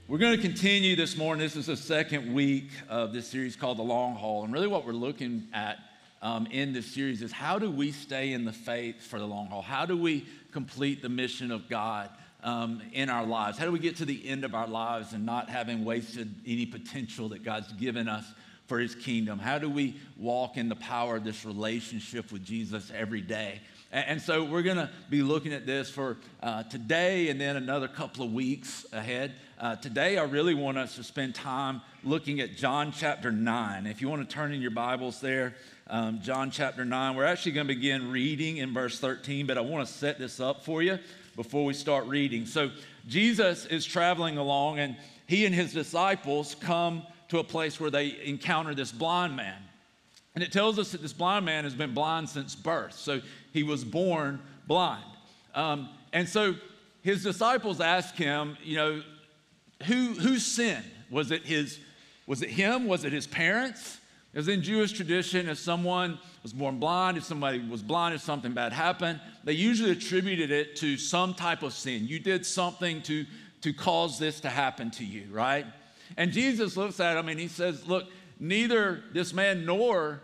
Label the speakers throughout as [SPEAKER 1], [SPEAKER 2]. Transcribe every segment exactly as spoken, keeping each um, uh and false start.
[SPEAKER 1] We're going to continue this morning. This is the second week of this series called The Long Haul. And really what we're looking at um, in this series is how do we stay in the faith for the long haul? How do we complete the mission of God um, in our lives? How do we get to the end of our lives and not having wasted any potential that God's given us for his kingdom? How do we walk in the power of this relationship with Jesus every day? And so we're going to be looking at this for uh, today and then another couple of weeks ahead. Uh, today, I really want us to spend time looking at John chapter nine. If you want to turn in your Bibles there, um, John chapter nine, we're actually going to begin reading in verse thirteen, but I want to set this up for you before we start reading. So Jesus is traveling along, and he and his disciples come to a place where they encounter this blind man. And it tells us that this blind man has been blind since birth. So he was born blind. Um, and so his disciples ask him, you know, who who sinned? Was it his, was it him? Was it his parents? Because in Jewish tradition, if someone was born blind, if somebody was blind, if something bad happened, they usually attributed it to some type of sin. You did something to, to cause this to happen to you, right? And Jesus looks at him and he says, look, neither this man nor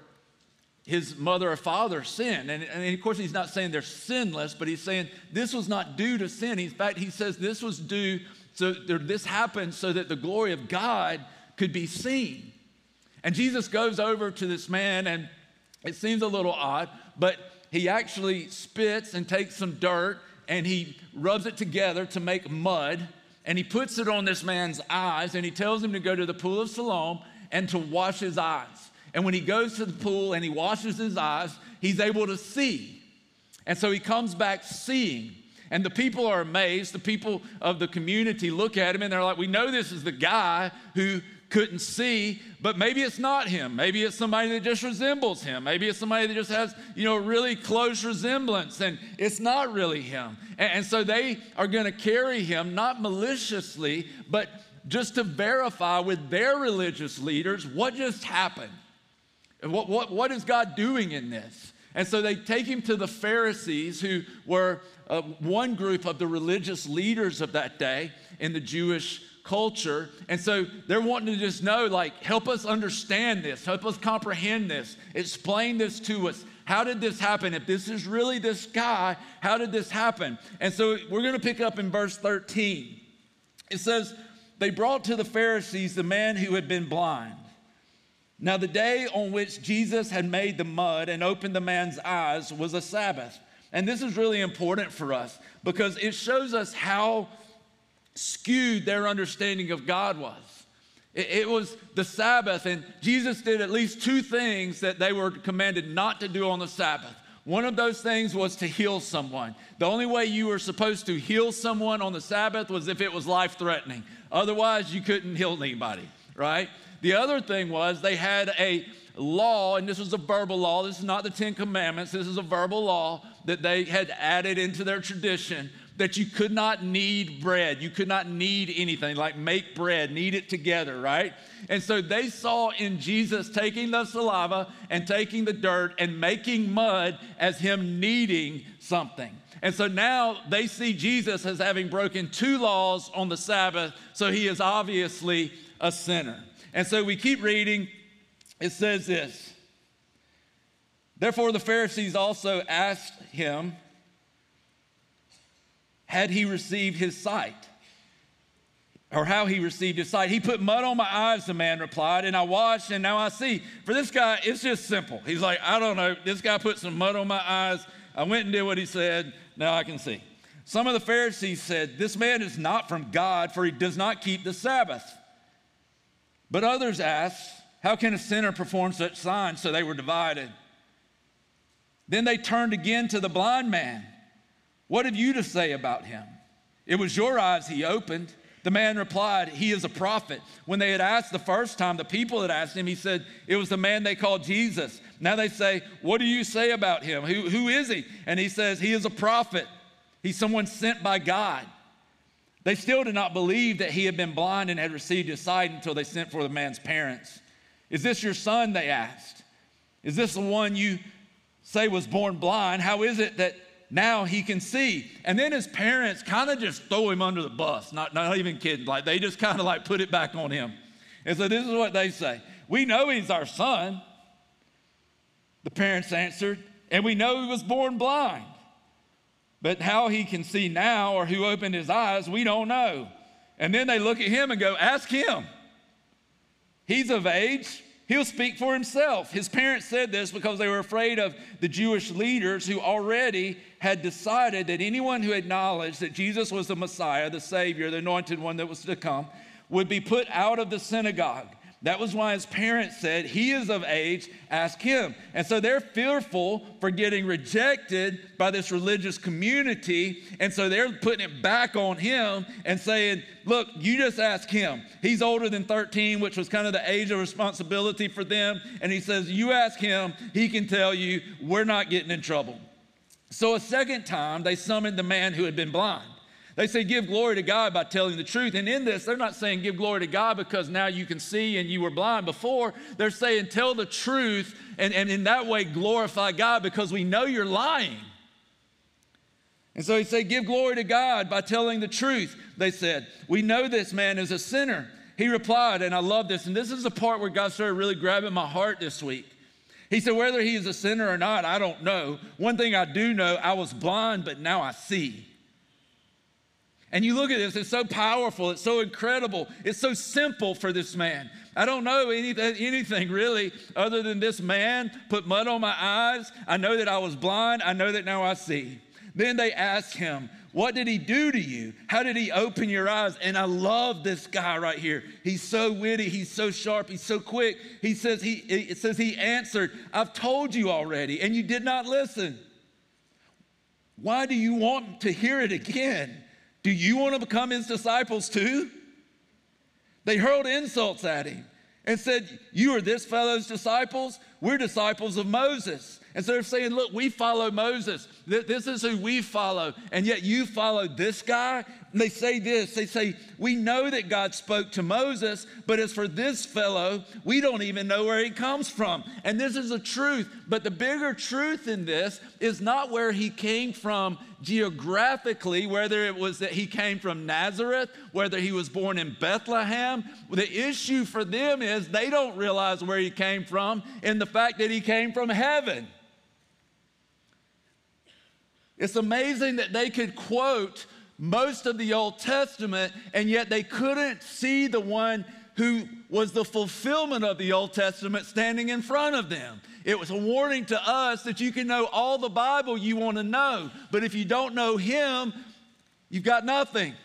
[SPEAKER 1] his mother or father sinned. And, and of course, he's not saying they're sinless, but he's saying this was not due to sin. In fact, he says this was due, so this happened so that the glory of God could be seen. And Jesus goes over to this man, and it seems a little odd, but he actually spits and takes some dirt, and he rubs it together to make mud, and he puts it on this man's eyes, and he tells him to go to the pool of Siloam and to wash his eyes. And when he goes to the pool and he washes his eyes, he's able to see. And so he comes back seeing. And the people are amazed. The people of the community look at him and they're like, we know this is the guy who couldn't see, but maybe it's not him. Maybe it's somebody that just resembles him. Maybe it's somebody that just has, you know, really close resemblance, and it's not really him. And, and so they are going to carry him, not maliciously, but just to verify with their religious leaders what just happened. What, what, what is God doing in this? And so they take him to the Pharisees, who were uh, one group of the religious leaders of that day in the Jewish culture. And so they're wanting to just know, like, help us understand this, help us comprehend this, explain this to us. How did this happen? If this is really this guy, how did this happen? And so we're going to pick up in verse thirteen. It says, they brought to the Pharisees the man who had been blind. Now, the day on which Jesus had made the mud and opened the man's eyes was a Sabbath. And this is really important for us because it shows us how skewed their understanding of God was. It, it was the Sabbath, and Jesus did at least two things that they were commanded not to do on the Sabbath. One of those things was to heal someone. The only way you were supposed to heal someone on the Sabbath was if it was life-threatening. Otherwise, you couldn't heal anybody, right? The other thing was they had a law, and this was a verbal law. This is not the Ten Commandments. This is a verbal law that they had added into their tradition, that you could not knead bread. You could not knead anything, like make bread, knead it together, right? And so they saw in Jesus taking the saliva and taking the dirt and making mud as him kneading something. And so now they see Jesus as having broken two laws on the Sabbath, so he is obviously a sinner. And so we keep reading. It says this. Therefore the Pharisees also asked him, had he received his sight? Or how he received his sight. He put mud on my eyes, the man replied, and I washed, and now I see. For this guy, it's just simple. He's like, I don't know. This guy put some mud on my eyes. I went and did what he said. Now I can see. Some of the Pharisees said, this man is not from God, for he does not keep the Sabbath. But others asked, how can a sinner perform such signs? So they were divided. Then they turned again to the blind man. What have you to say about him? It was your eyes he opened. The man replied, he is a prophet. When they had asked the first time, the people had asked him, he said, it was the man they called Jesus. Now they say, what do you say about him? Who, who is he? And he says, he is a prophet. He's someone sent by God. They still did not believe that he had been blind and had received his sight until they sent for the man's parents. Is this your son? They asked. Is this the one you say was born blind? How is it that now he can see. And then his parents kind of just throw him under the bus, not, not even kidding. Like they just kind of like put it back on him. And so this is what they say. We know he's our son, the parents answered, and we know he was born blind. But how he can see now or who opened his eyes, we don't know. And then they look at him and go, ask him. He's of age. He'll speak for himself. His parents said this because they were afraid of the Jewish leaders who already had decided that anyone who acknowledged that Jesus was the Messiah, the Savior, the anointed one that was to come, would be put out of the synagogue. That was why his parents said, he is of age, ask him. And so they're fearful for getting rejected by this religious community. And so they're putting it back on him and saying, look, you just ask him. He's older than thirteen, which was kind of the age of responsibility for them. And he says, you ask him, he can tell you, we're not getting in trouble. So a second time, they summoned the man who had been blind. They say, give glory to God by telling the truth. And in this, they're not saying give glory to God because now you can see and you were blind before. They're saying tell the truth and, and in that way glorify God because we know you're lying. And so he said, give glory to God by telling the truth. They said, we know this man is a sinner. He replied, and I love this, and this is the part where God started really grabbing my heart this week. He said, whether he is a sinner or not, I don't know. One thing I do know, I was blind, but now I see. And you look at this, it's so powerful, it's so incredible, it's so simple for this man. I don't know anything, anything really other than this man put mud on my eyes. I know that I was blind, I know that now I see. Then they asked him, what did he do to you? How did he open your eyes? And I love this guy right here. He's so witty, he's so sharp, he's so quick. He says he, it says he answered, I've told you already, and you did not listen. Why do you want to hear it again? Do you want to become his disciples too? They hurled insults at him and said, you are this fellow's disciples? We're disciples of Moses. And so they're saying, look, we follow Moses. This is who we follow. And yet you follow this guy? And they say this, they say, we know that God spoke to Moses, but as for this fellow, we don't even know where he comes from. And this is the truth. But the bigger truth in this is not where he came from geographically, whether it was that he came from Nazareth, whether he was born in Bethlehem. The issue for them is they don't realize where he came from and the fact that he came from heaven. It's amazing that they could quote most of the Old Testament, and yet they couldn't see the one who was the fulfillment of the Old Testament standing in front of them. It was a warning to us that you can know all the Bible you want to know, but if you don't know him, you've got nothing.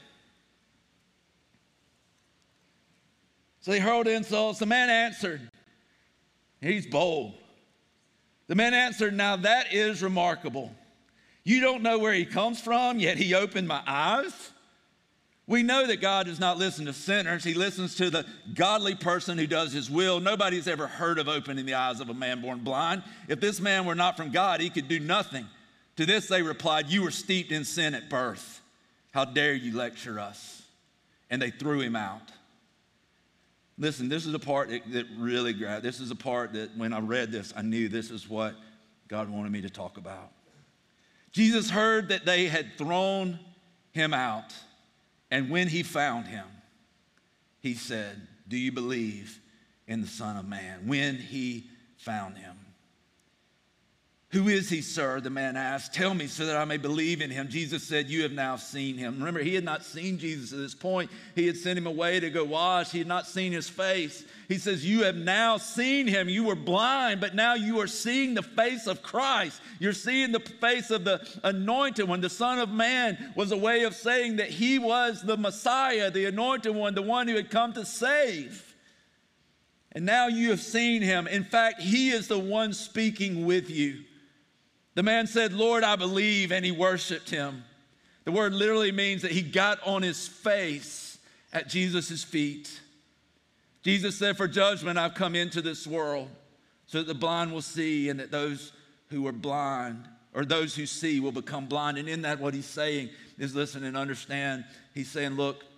[SPEAKER 1] So they hurled insults. The man answered. He's bold. The man answered, now that is remarkable. You don't know where he comes from, yet he opened my eyes. We know that God does not listen to sinners. He listens to the godly person who does his will. Nobody's ever heard of opening the eyes of a man born blind. If this man were not from God, he could do nothing. To this they replied, you were steeped in sin at birth. How dare you lecture us? And they threw him out. Listen, this is the part that, that really grabbed. This is the part that when I read this, I knew this is what God wanted me to talk about. Jesus heard that they had thrown him out, and when he found him, he said, do you believe in the Son of Man? When he found him. Who is he, sir? The man asked. Tell me so that I may believe in him. Jesus said, you have now seen him. Remember, he had not seen Jesus at this point. He had sent him away to go wash. He had not seen his face. He says, you have now seen him. You were blind, but now you are seeing the face of Christ. You're seeing the face of the anointed one. The Son of Man was a way of saying that he was the Messiah, the anointed one, the one who had come to save. And now you have seen him. In fact, he is the one speaking with you. The man said, Lord, I believe, and he worshiped him. The word literally means that he got on his face at Jesus' feet. Jesus said, for judgment I've come into this world, so that the blind will see, and that those who are blind, or those who see, will become blind. And in that, what he's saying is, listen and understand. He's saying, look,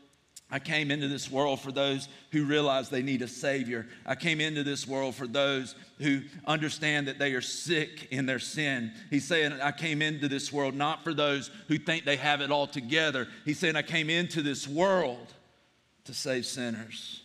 [SPEAKER 1] I came into this world for those who realize they need a Savior. I came into this world for those who understand that they are sick in their sin. He's saying, I came into this world not for those who think they have it all together. He's saying, I came into this world to save sinners.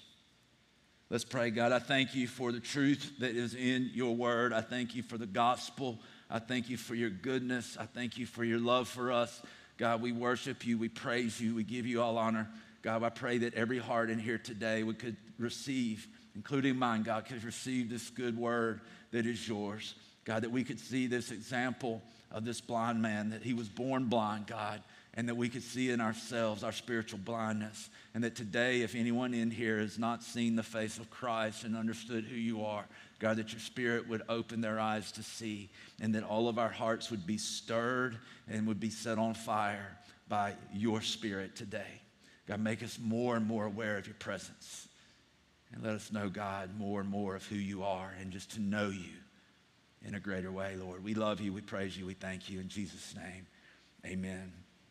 [SPEAKER 1] Let's pray. God, I thank you for the truth that is in your word. I thank you for the gospel. I thank you for your goodness. I thank you for your love for us. God, we worship you. We praise you. We give you all honor. God, I pray that every heart in here today we could receive, including mine, God, could receive this good word that is yours. God, that we could see this example of this blind man, that he was born blind, God, and that we could see in ourselves our spiritual blindness. And that today, if anyone in here has not seen the face of Christ and understood who you are, God, that your Spirit would open their eyes to see, and that all of our hearts would be stirred and would be set on fire by your Spirit today. God, make us more and more aware of your presence. And let us know, God, more and more of who you are and just to know you in a greater way, Lord. We love you. We praise you. We thank you. In Jesus' name, amen.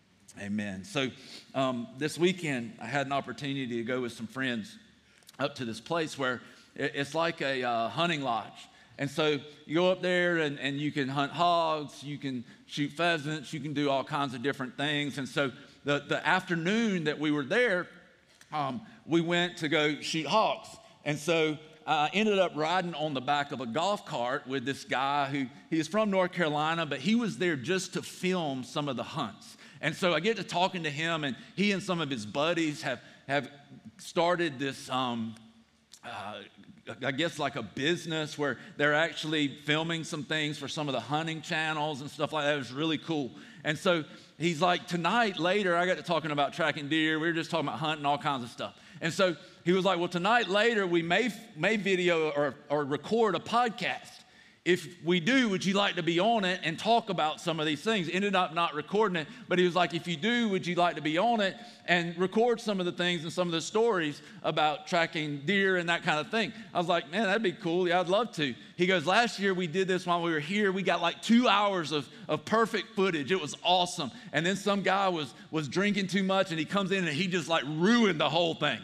[SPEAKER 1] Amen. So um, this weekend, I had an opportunity to go with some friends up to this place where it's like a uh, hunting lodge. And so you go up there and, and you can hunt hogs, you can shoot pheasants, you can do all kinds of different things. And so the, the afternoon that we were there, um, we went to go shoot hogs. And so I uh, ended up riding on the back of a golf cart with this guy who, he is from North Carolina, but he was there just to film some of the hunts. And so I get to talking to him, and he and some of his buddies have, have started this, um, uh, I guess like a business where they're actually filming some things for some of the hunting channels and stuff like that. It was really cool. And so he's like, tonight, later, I got to talking about tracking deer. We were just talking about hunting, all kinds of stuff. And so he was like, well, tonight, later, we may, may video or, or record a podcast. If we do, would you like to be on it and talk about some of these things? Ended up not recording it, but he was like, if you do, would you like to be on it and record some of the things and some of the stories about tracking deer and that kind of thing? I was like, man, that'd be cool. Yeah, I'd love to. He goes, last year we did this while we were here. We got like two hours of, of perfect footage. It was awesome. And then some guy was, was drinking too much, and he comes in and he just like ruined the whole thing.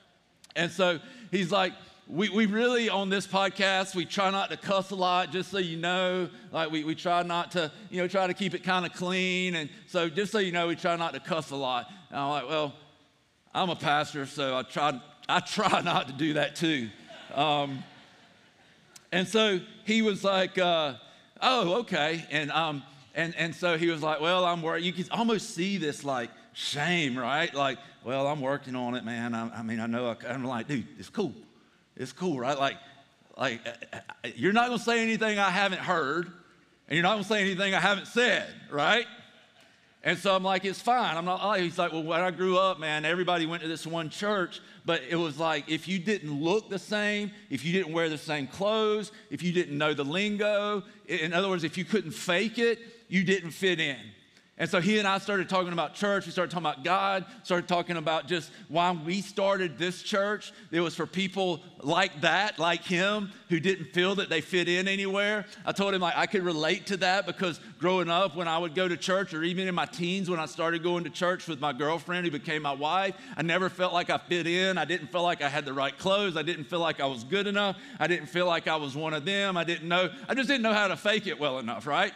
[SPEAKER 1] And so he's like, We, we really, on this podcast, we try not to cuss a lot, just so you know. Like, we, we try not to, you know, try to keep it kind of clean. And so just so you know, we try not to cuss a lot. And I'm like, well, I'm a pastor, so I try, I try not to do that too. Um, and so he was like, uh, oh, okay. And, um, and, and so he was like, well, I'm worried. You can almost see this, like, shame, right? Like, well, I'm working on it, man. I, I mean, I know. I, I'm like, dude, it's cool. It's cool, right? Like, like you're not going to say anything I haven't heard, and you're not going to say anything I haven't said, right? And so I'm like, it's fine. I'm not. He's like, well, when I grew up, man, everybody went to this one church, but it was like if you didn't look the same, if you didn't wear the same clothes, if you didn't know the lingo, in other words, if you couldn't fake it, you didn't fit in. And so he and I started talking about church. We started talking about God, started talking about just why we started this church. It was for people like that, like him, who didn't feel that they fit in anywhere. I told him like I could relate to that because growing up when I would go to church, or even in my teens when I started going to church with my girlfriend who became my wife, I never felt like I fit in. I didn't feel like I had the right clothes. I didn't feel like I was good enough. I didn't feel like I was one of them. I didn't know. I just didn't know how to fake it well enough, right?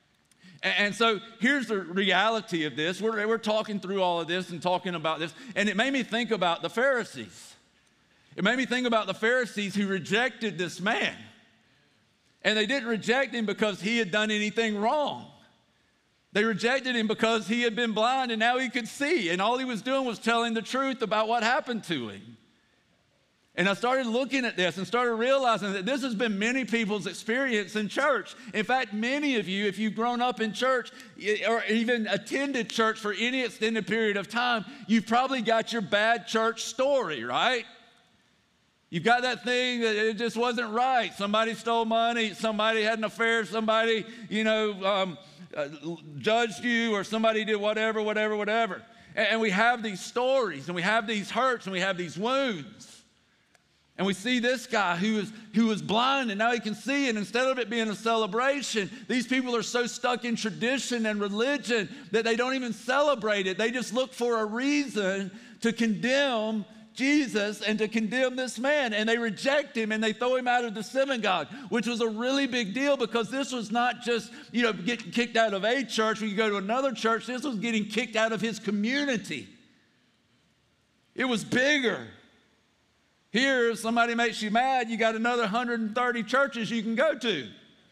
[SPEAKER 1] And so here's the reality of this. We're, we're talking through all of this and talking about this, and it made me think about the Pharisees. It made me think about the Pharisees who rejected this man. And they didn't reject him because he had done anything wrong. They rejected him because he had been blind and now he could see, and all he was doing was telling the truth about what happened to him. And I started looking at this and started realizing that this has been many people's experience in church. In fact, many of you, if you've grown up in church or even attended church for any extended period of time, you've probably got your bad church story, right? You've got that thing that it just wasn't right. Somebody stole money, somebody had an affair, somebody, you know, um, uh, judged you, or somebody did whatever, whatever, whatever. And, and we have these stories, and we have these hurts, and we have these wounds. And we see this guy who is, who was blind and now he can see, and instead of it being a celebration, these people are so stuck in tradition and religion that they don't even celebrate it. They just look for a reason to condemn Jesus and to condemn this man, and they reject him and they throw him out of the synagogue, which was a really big deal because this was not just, you know, getting kicked out of a church when you go to another church. This was getting kicked out of his community. It was bigger. Here, if somebody makes you mad, you got another one hundred thirty churches you can go to.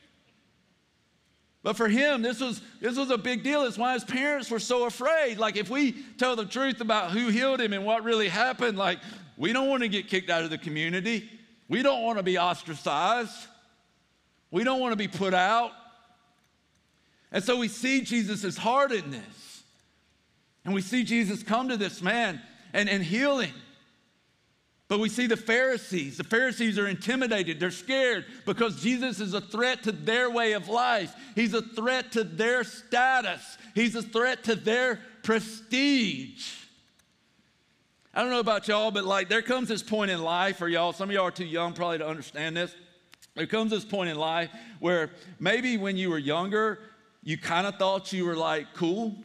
[SPEAKER 1] But for him, this was, this was a big deal. That's why his parents were so afraid. Like, if we tell the truth about who healed him and what really happened, like, we don't want to get kicked out of the community. We don't want to be ostracized. We don't want to be put out. And so we see Jesus' heart in this. And we see Jesus come to this man and, and heal him. But we see the Pharisees. The Pharisees are intimidated. They're scared because Jesus is a threat to their way of life. He's a threat to their status. He's a threat to their prestige. I don't know about y'all, but like there comes this point in life, or y'all, some of y'all are too young probably to understand this. There comes this point in life where maybe when you were younger, you kind of thought you were like cool.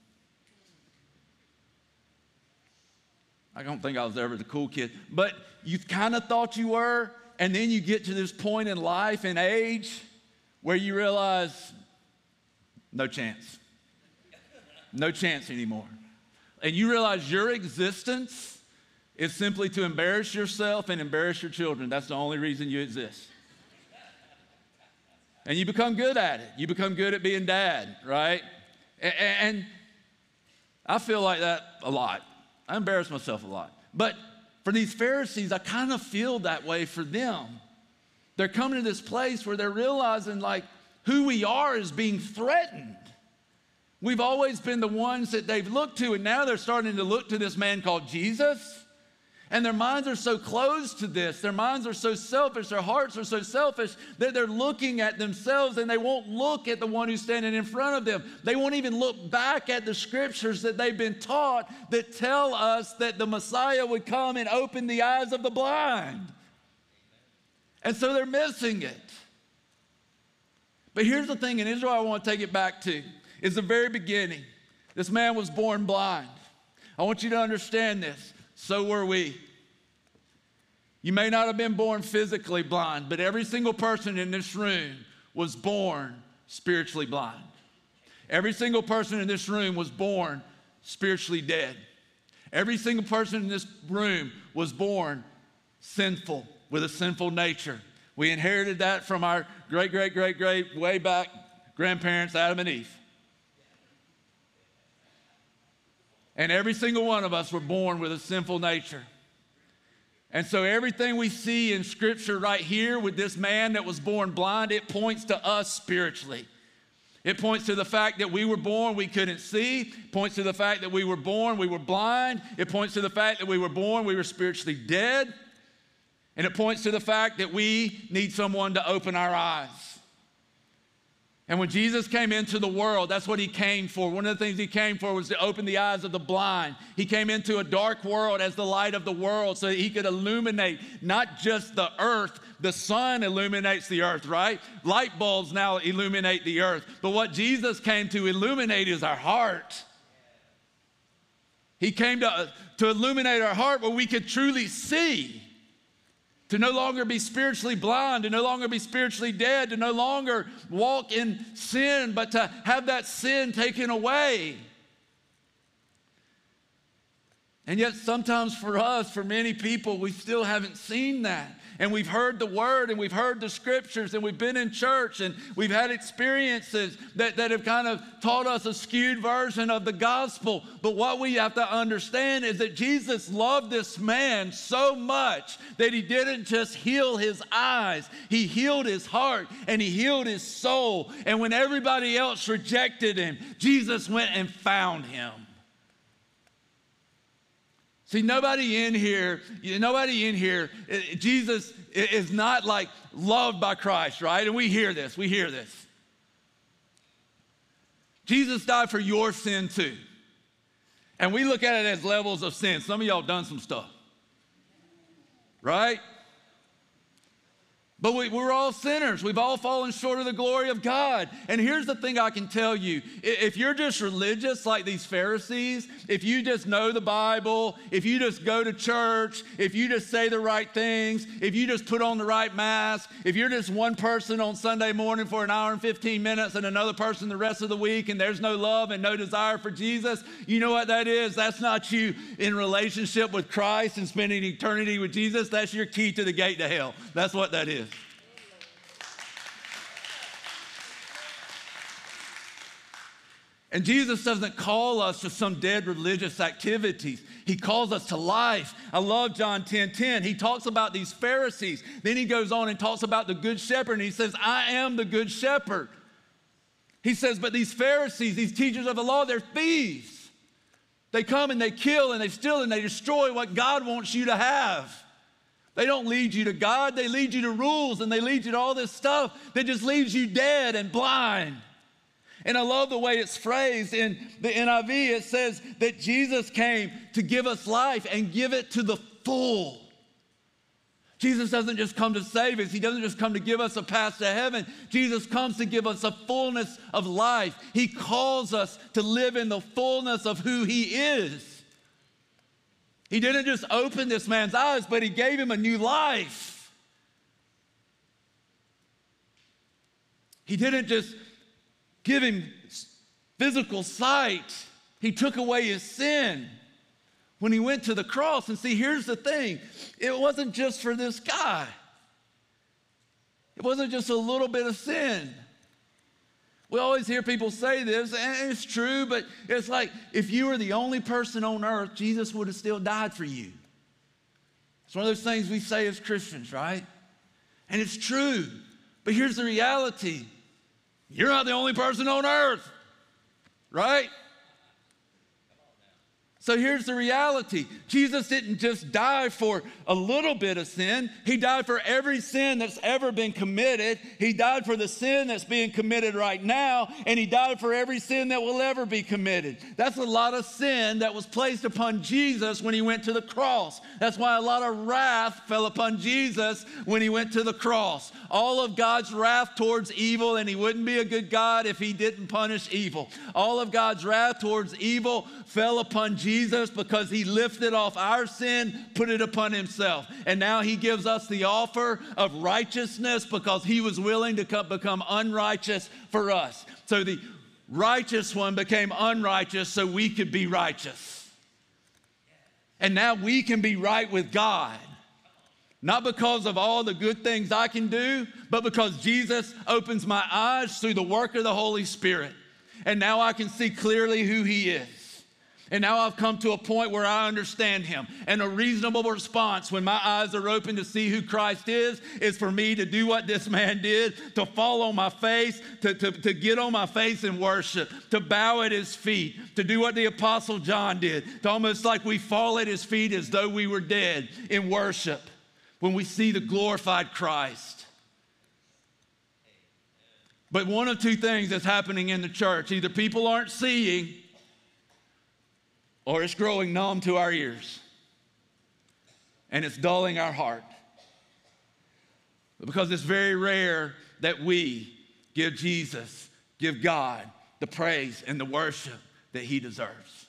[SPEAKER 1] I don't think I was ever the cool kid, but you kind of thought you were, and then you get to this point in life and age where you realize, no chance. No chance anymore. And you realize your existence is simply to embarrass yourself and embarrass your children. That's the only reason you exist. And you become good at it. You become good at being dad, right? And I feel like that a lot. I embarrass myself a lot. But for these Pharisees, I kind of feel that way for them. They're coming to this place where they're realizing like who we are is being threatened. We've always been the ones that they've looked to, and now they're starting to look to this man called Jesus. And their minds are so closed to this. Their minds are so selfish. Their hearts are so selfish that they're looking at themselves and they won't look at the one who's standing in front of them. They won't even look back at the scriptures that they've been taught that tell us that the Messiah would come and open the eyes of the blind. And so they're missing it. But here's the thing in Israel I want to take it back to is the very beginning. This man was born blind. I want you to understand this. So were we. You may not have been born physically blind, but every single person in this room was born spiritually blind. Every single person in this room was born spiritually dead. Every single person in this room was born sinful, with a sinful nature. We inherited that from our great, great, great, great, way back grandparents, Adam and Eve. And every single one of us were born with a sinful nature. And so everything we see in Scripture right here with this man that was born blind, it points to us spiritually. It points to the fact that we were born, we couldn't see. It points to the fact that we were born, we were blind. It points to the fact that we were born, we were spiritually dead. And it points to the fact that we need someone to open our eyes. And when Jesus came into the world, that's what he came for. One of the things he came for was to open the eyes of the blind. He came into a dark world as the light of the world so that he could illuminate not just the earth. The sun illuminates the earth, right? Light bulbs now illuminate the earth. But what Jesus came to illuminate is our heart. He came to, to illuminate our heart where we could truly see. To no longer be spiritually blind, to no longer be spiritually dead, to no longer walk in sin, but to have that sin taken away. And yet sometimes for us, for many people, we still haven't seen that. And we've heard the word and we've heard the scriptures and we've been in church and we've had experiences that, that have kind of taught us a skewed version of the gospel. But what we have to understand is that Jesus loved this man so much that he didn't just heal his eyes. He healed his heart and he healed his soul. And when everybody else rejected him, Jesus went and found him. See, nobody in here, nobody in here, Jesus is not like loved by Christ, right? And we hear this, we hear this. Jesus died for your sin too. And we look at it as levels of sin. Some of y'all done some stuff, right? But we, we're all sinners. We've all fallen short of the glory of God. And here's the thing I can tell you. If you're just religious like these Pharisees, if you just know the Bible, if you just go to church, if you just say the right things, if you just put on the right mask, if you're just one person on Sunday morning for an hour and fifteen minutes and another person the rest of the week, and there's no love and no desire for Jesus, you know what that is? That's not you in relationship with Christ and spending eternity with Jesus. That's your key to the gate to hell. That's what that is. And Jesus doesn't call us to some dead religious activities. He calls us to life. I love John ten ten. He talks about these Pharisees. Then he goes on and talks about the good shepherd, and he says, I am the good shepherd. He says, but these Pharisees, these teachers of the law, they're thieves. They come and they kill and they steal and they destroy what God wants you to have. They don't lead you to God. They lead you to rules, and they lead you to all this stuff that just leaves you dead and blind. And I love the way it's phrased in the N I V. It says that Jesus came to give us life and give it to the full. Jesus doesn't just come to save us. He doesn't just come to give us a path to heaven. Jesus comes to give us a fullness of life. He calls us to live in the fullness of who he is. He didn't just open this man's eyes, but he gave him a new life. He didn't just give him physical sight. He took away his sin when he went to the cross. And see, here's the thing. It wasn't just for this guy. It wasn't just a little bit of sin. We always hear people say this, and it's true, but it's like if you were the only person on earth, Jesus would have still died for you. It's one of those things we say as Christians, right? And it's true. But here's the reality. You're not the only person on earth, right? So here's the reality. Jesus didn't just die for a little bit of sin. He died for every sin that's ever been committed. He died for the sin that's being committed right now, and he died for every sin that will ever be committed. That's a lot of sin that was placed upon Jesus when he went to the cross. That's why a lot of wrath fell upon Jesus when he went to the cross. All of God's wrath towards evil, and he wouldn't be a good God if he didn't punish evil. All of God's wrath towards evil fell upon Jesus. Jesus, because he lifted off our sin, put it upon himself. And now he gives us the offer of righteousness because he was willing to come, become unrighteous for us. So the righteous one became unrighteous so we could be righteous. And now we can be right with God. Not because of all the good things I can do, but because Jesus opens my eyes through the work of the Holy Spirit. And now I can see clearly who he is. And now I've come to a point where I understand him. And a reasonable response when my eyes are open to see who Christ is, is for me to do what this man did, to fall on my face, to, to, to get on my face and worship, to bow at his feet, to do what the Apostle John did, to almost like we fall at his feet as though we were dead in worship when we see the glorified Christ. But one of two things is happening in the church. Either people aren't seeing, or it's growing numb to our ears, and it's dulling our heart. Because it's very rare that we give Jesus, give God the praise and the worship that he deserves.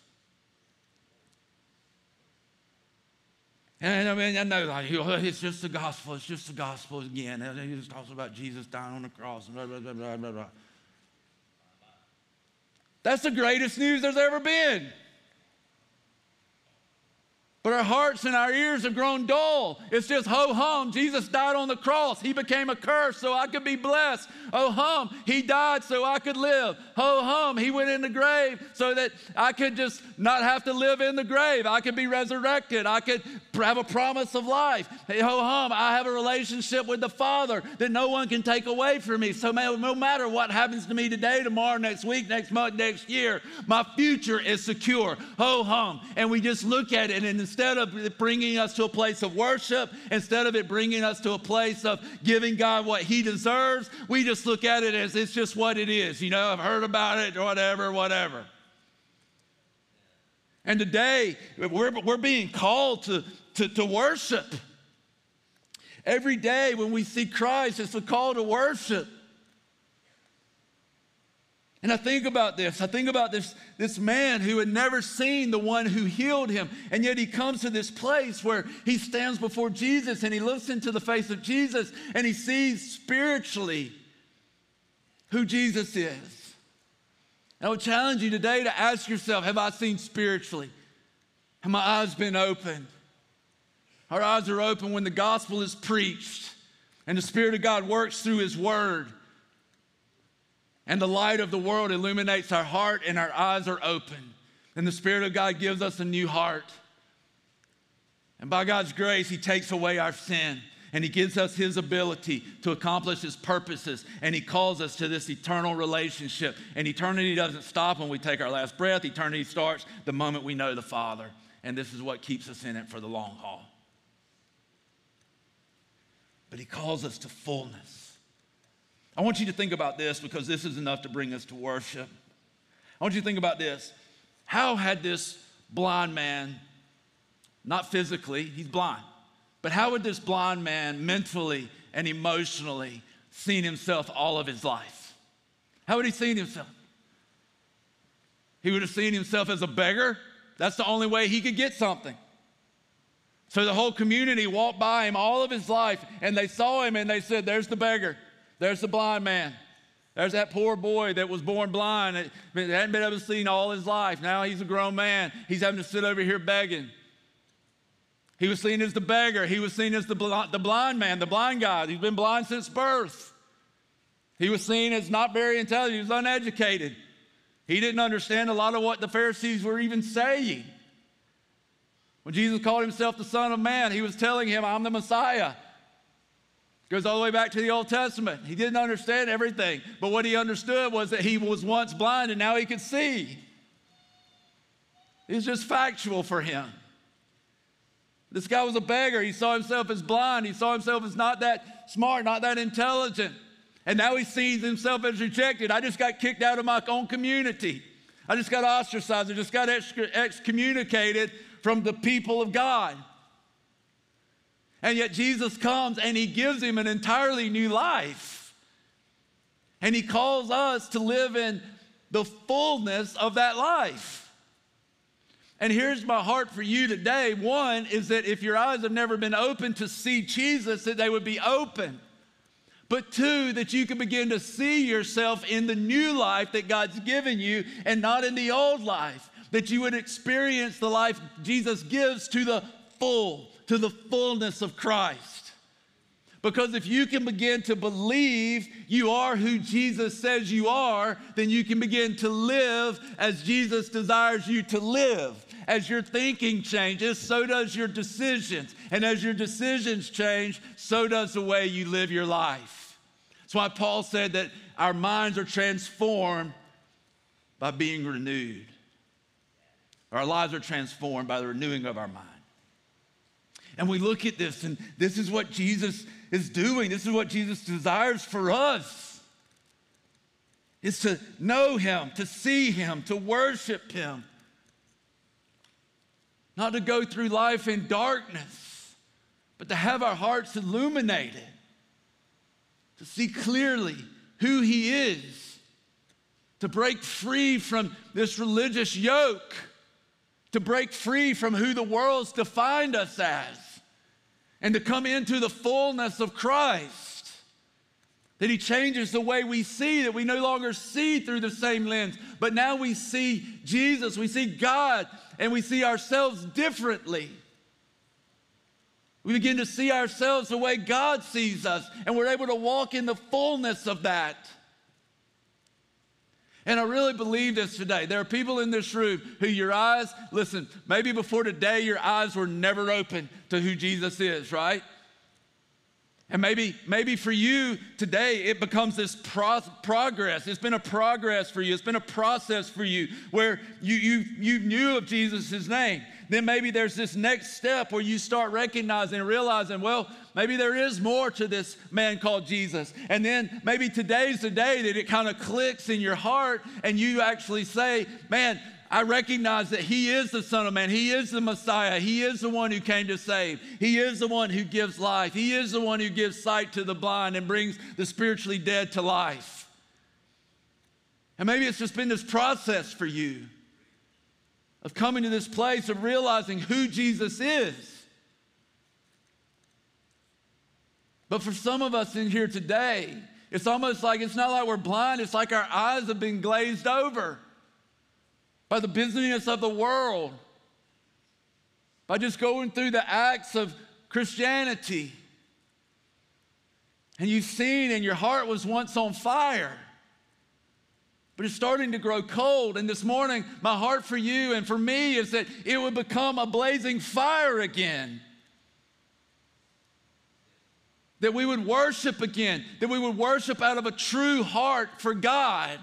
[SPEAKER 1] And I mean, I know like, it's just the gospel, it's just the gospel again. And he just talks about Jesus dying on the cross. Blah, blah, blah, blah, blah, blah. That's the greatest news there's ever been. But our hearts and our ears have grown dull. It's just ho-hum. Jesus died on the cross. He became a curse so I could be blessed. Ho-hum. He died so I could live. Ho-hum. He went in the grave so that I could just not have to live in the grave. I could be resurrected. I could have a promise of life. Hey, ho-hum. I have a relationship with the Father that no one can take away from me. So no matter what happens to me today, tomorrow, next week, next month, next year, my future is secure. Ho-hum. And we just look at it, and instead of it bringing us to a place of worship, instead of it bringing us to a place of giving God what he deserves, we just look at it as it's just what it is. You know, I've heard about it, or whatever, whatever. And today, we're, we're being called to, to, to worship. Every day when we see Christ, it's a call to worship. And I think about this. I think about this, this man who had never seen the one who healed him. And yet he comes to this place where he stands before Jesus and he looks into the face of Jesus and he sees spiritually who Jesus is. And I would challenge you today to ask yourself, have I seen spiritually? Have my eyes been opened? Our eyes are open when the gospel is preached and the Spirit of God works through His word. And the light of the world illuminates our heart and our eyes are open. And the Spirit of God gives us a new heart. And by God's grace, He takes away our sin. And He gives us His ability to accomplish His purposes. And He calls us to this eternal relationship. And eternity doesn't stop when we take our last breath. Eternity starts the moment we know the Father. And this is what keeps us in it for the long haul. But He calls us to fullness. I want you to think about this because this is enough to bring us to worship. I want you to think about this. How had this blind man, not physically, he's blind, but how would this blind man mentally and emotionally seen himself all of his life? How would he seen himself? He would have seen himself as a beggar. That's the only way he could get something. So the whole community walked by him all of his life and they saw him and they said, there's the beggar. There's the blind man. There's that poor boy that was born blind. That hadn't been able to see all his life. Now he's a grown man. He's having to sit over here begging. He was seen as the beggar. He was seen as the, bl- the blind man, the blind guy. He's been blind since birth. He was seen as not very intelligent. He was uneducated. He didn't understand a lot of what the Pharisees were even saying. When Jesus called Himself the Son of Man, He was telling him, I'm the Messiah. Goes all the way back to the Old Testament. He didn't understand everything, but what he understood was that he was once blind and now he could see. It was just factual for him. This guy was a beggar. He saw himself as blind. He saw himself as not that smart, not that intelligent. And now he sees himself as rejected. I just got kicked out of my own community. I just got ostracized. I just got excommunicated from the people of God. And yet Jesus comes and He gives him an entirely new life. And He calls us to live in the fullness of that life. And here's my heart for you today. One is that if your eyes have never been open to see Jesus, that they would be open. But two, that you can begin to see yourself in the new life that God's given you and not in the old life. That you would experience the life Jesus gives to the full. To the fullness of Christ. Because if you can begin to believe you are who Jesus says you are, then you can begin to live as Jesus desires you to live. As your thinking changes, so does your decisions. And as your decisions change, so does the way you live your life. That's why Paul said that our minds are transformed by being renewed. Our lives are transformed by the renewing of our mind. And we look at this, and this is what Jesus is doing. This is what Jesus desires for us. Is to know Him, to see Him, to worship Him. Not to go through life in darkness, but to have our hearts illuminated. To see clearly who He is. To break free from this religious yoke. To break free from who the world's defined us as. And to come into the fullness of Christ. That He changes the way we see, that we no longer see through the same lens, but now we see Jesus, we see God, and we see ourselves differently. We begin to see ourselves the way God sees us, and we're able to walk in the fullness of that. And I really believe this today. There are people in this room who your eyes, listen, maybe before today your eyes were never open to who Jesus is, right? And maybe, maybe for you today it becomes this pro- progress. It's been a progress for you. It's been a process for you where you, you, you knew of Jesus' name. Then maybe there's this next step where you start recognizing and realizing, well, maybe there is more to this man called Jesus. And then maybe today's the day that it kind of clicks in your heart and you actually say, man, I recognize that he is the Son of Man. He is the Messiah. He is the one who came to save. He is the one who gives life. He is the one who gives sight to the blind and brings the spiritually dead to life. And maybe it's just been this process for you of coming to this place of realizing who Jesus is. But for some of us in here today, it's almost like, it's not like we're blind, it's like our eyes have been glazed over by the busyness of the world, by just going through the acts of Christianity. And you've seen, and your heart was once on fire, but it's starting to grow cold. And this morning, my heart for you and for me is that it would become a blazing fire again. That we would worship again, that we would worship out of a true heart for God.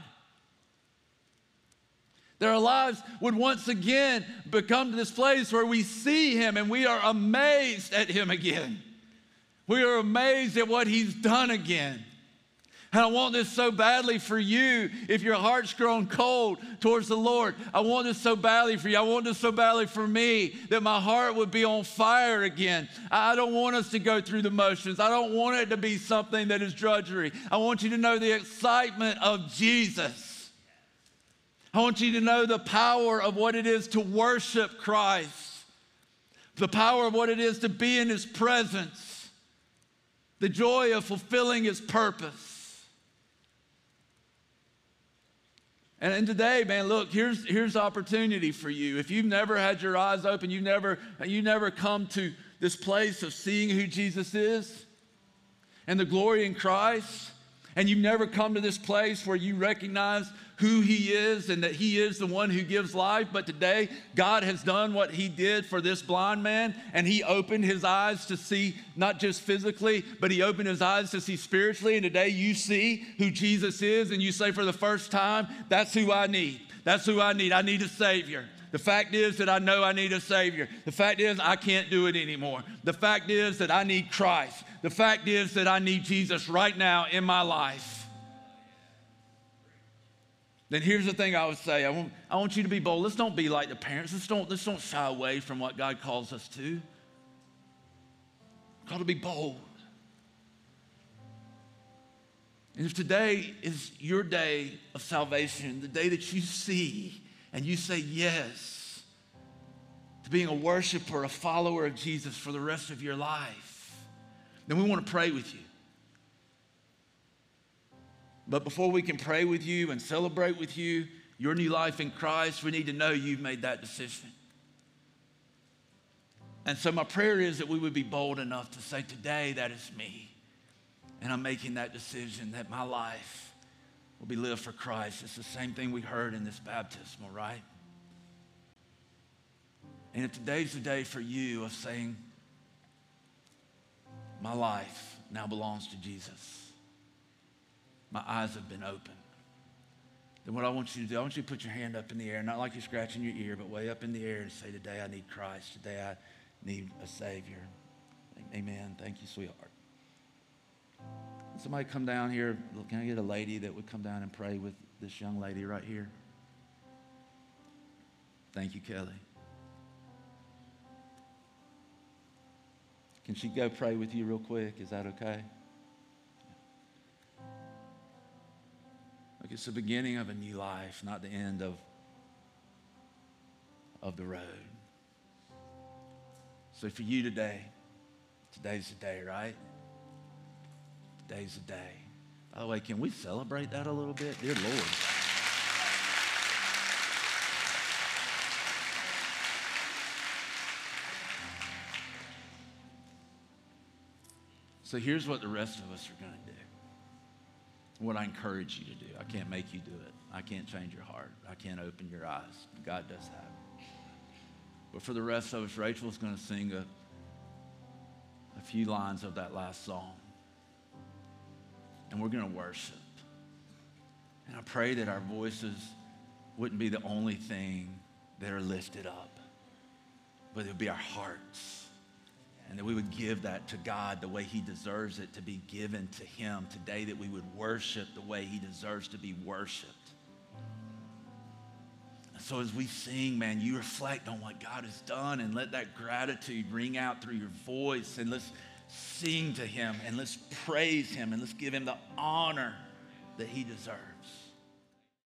[SPEAKER 1] That our lives would once again become to this place where we see him and we are amazed at him again. We are amazed at what he's done again. And I want this so badly for you if your heart's grown cold towards the Lord. I want this so badly for you. I want this so badly for me that my heart would be on fire again. I don't want us to go through the motions. I don't want it to be something that is drudgery. I want you to know the excitement of Jesus. I want you to know the power of what it is to worship Christ, the power of what it is to be in his presence, the joy of fulfilling his purpose. And, and today, man, look, here's, here's opportunity for you. If you've never had your eyes open, you've never, you never come to this place of seeing who Jesus is and the glory in Christ, and you've never come to this place where you recognize who he is and that he is the one who gives life, but today God has done what he did for this blind man, and he opened his eyes to see not just physically, but he opened his eyes to see spiritually, and today you see who Jesus is, and you say for the first time, that's who I need. That's who I need. I need a Savior. The fact is that I know I need a Savior. The fact is I can't do it anymore. The fact is that I need Christ. The fact is that I need Jesus right now in my life. Then here's the thing I would say. I want, I want you to be bold. Let's don't be like the parents. Let's don't, let's don't shy away from what God calls us to. We've got to be bold. And if today is your day of salvation, the day that you see and you say yes to being a worshiper, a follower of Jesus for the rest of your life, then we want to pray with you. But before we can pray with you and celebrate with you your new life in Christ, we need to know you've made that decision. And so my prayer is that we would be bold enough to say, today that is me. And I'm making that decision that my life will be lived for Christ. It's the same thing we heard in this baptismal, right? And if today's the day for you of saying, my life now belongs to Jesus. My eyes have been opened. Then what I want you to do, I want you to put your hand up in the air, not like you're scratching your ear, but way up in the air and say, today I need Christ. Today I need a Savior. Amen. Thank you, sweetheart. Somebody come down here. Can I get a lady that would come down and pray with this young lady right here? Thank you, Kelly. Can she go pray with you real quick? Is that okay? Look, it's the beginning of a new life, not the end of, of the road. So for you today, today's the day, right? Today's the day. By the way, can we celebrate that a little bit? Dear Lord. So here's what the rest of us are going to do. What I encourage you to do. I can't make you do it. I can't change your heart. I can't open your eyes. God does that. But for the rest of us, Rachel's going to sing a, a few lines of that last song. And we're going to worship. And I pray that our voices wouldn't be the only thing that are lifted up, but it would be our hearts. And that we would give that to God the way he deserves it to be given to him today, that we would worship the way he deserves to be worshiped. So as we sing, man, you reflect on what God has done and let that gratitude ring out through your voice, and let's sing to him and let's praise him and let's give him the honor that he deserves.